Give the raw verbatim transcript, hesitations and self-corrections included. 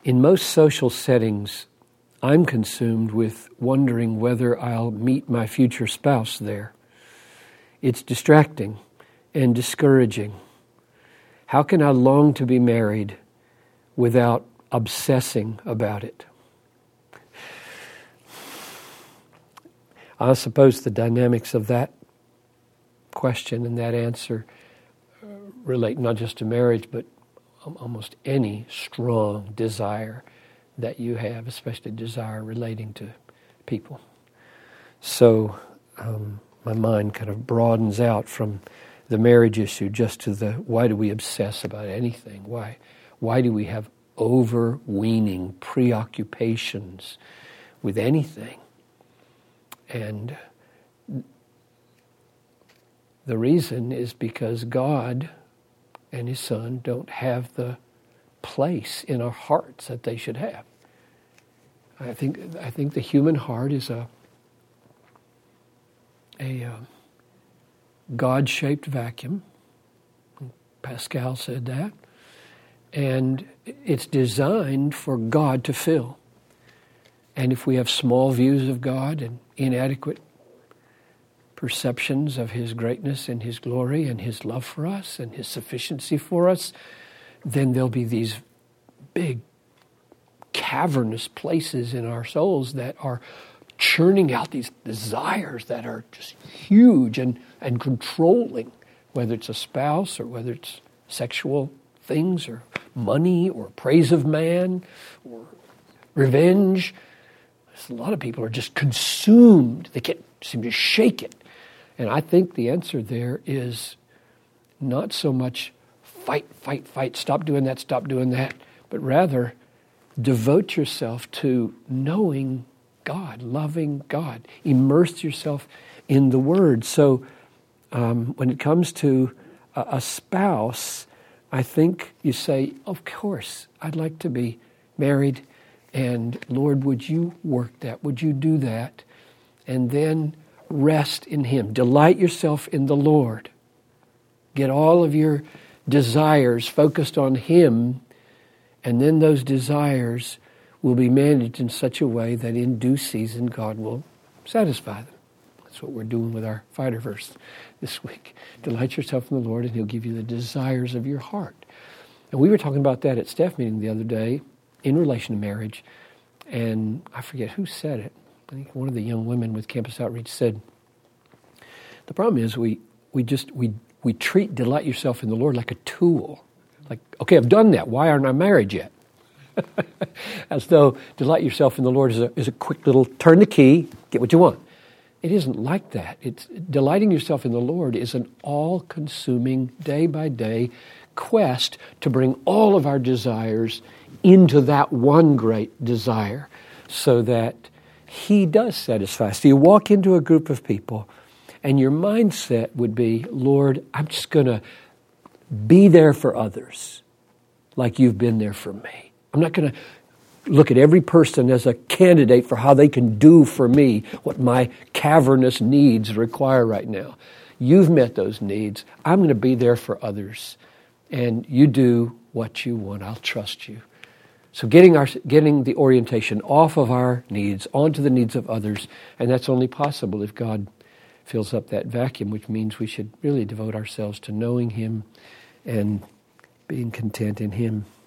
In most social settings, I'm consumed with wondering whether I'll meet my future spouse there. It's distracting and discouraging. How can I long to be married without obsessing about it? I suppose the dynamics of that question and that answer relate not just to marriage, but almost any strong desire that you have, especially desire relating to people. So um, my mind kind of broadens out from the marriage issue just to the why do we obsess about anything? Why, why do we have overweening preoccupations with anything? And the reason is because God and His Son don't have the place in our hearts that they should have. I think I think the human heart is a a uh, God-shaped vacuum. Pascal said that, and it's designed for God to fill. And if we have small views of God and inadequate perceptions of His greatness and His glory and His love for us and His sufficiency for us, then there'll be these big cavernous places in our souls that are churning out these desires that are just huge and, and controlling, whether it's a spouse or whether it's sexual things or money or praise of man or revenge. A lot of people are just consumed. They can't seem to shake it. And I think the answer there is not so much fight, fight, fight, stop doing that, stop doing that, but rather devote yourself to knowing God, loving God. Immerse yourself in the Word. So um, when it comes to a, a spouse, I think you say, of course, I'd like to be married, and Lord, would you work that? Would you do that? And then rest in Him. Delight yourself in the Lord. Get all of your desires focused on Him, and then those desires will be managed in such a way that in due season God will satisfy them. That's what we're doing with our fighter verse this week. Delight yourself in the Lord, and He'll give you the desires of your heart. And we were talking about that at staff meeting the other day in relation to marriage, and I forget who said it. I think one of the young women with Campus Outreach said, the problem is we we just we we treat delight yourself in the Lord like a tool. Like, okay, I've done that. Why aren't I married yet? As though delight yourself in the Lord is a is a quick little turn the key, get what you want. It isn't like that. It's delighting yourself in the Lord is an all-consuming, day-by-day quest to bring all of our desires into that one great desire so that He does satisfy. So you walk into a group of people and your mindset would be, Lord, I'm just going to be there for others like you've been there for me. I'm not going to look at every person as a candidate for how they can do for me what my cavernous needs require right now. You've met those needs. I'm going to be there for others. And you do what you want. I'll trust you. So getting our getting the orientation off of our needs onto the needs of others, and that's only possible if God fills up that vacuum, which means we should really devote ourselves to knowing Him and being content in Him.